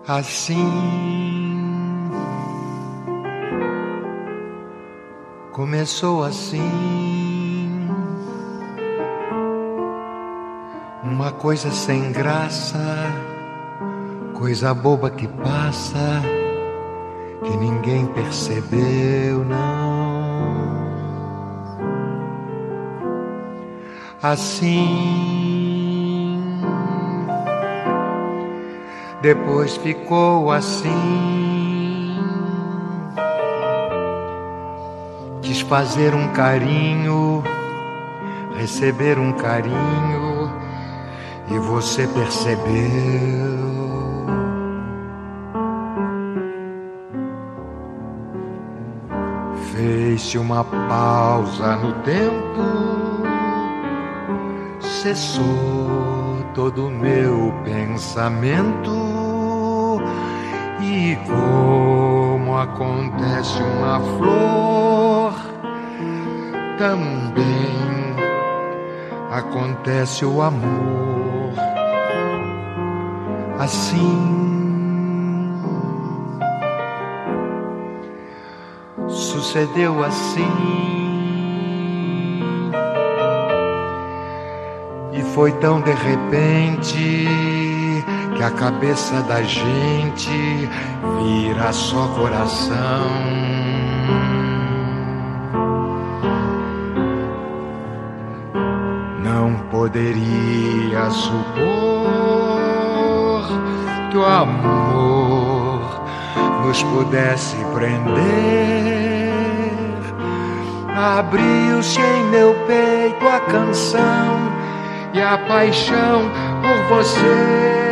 Assim, começou assim, uma coisa sem graça, coisa boba que passa, que ninguém percebeu, não. Assim, depois ficou assim. Quis fazer um carinho, receber um carinho, e você percebeu. Fez-se uma pausa no tempo, cessou todo o meu pensamento, e como acontece uma flor, também acontece o amor. Assim, sucedeu assim. E foi tão de repente que a cabeça da gente vira só coração. Não poderia supor que o amor nos pudesse prender. Abriu-se em meu peito a canção e a paixão por você.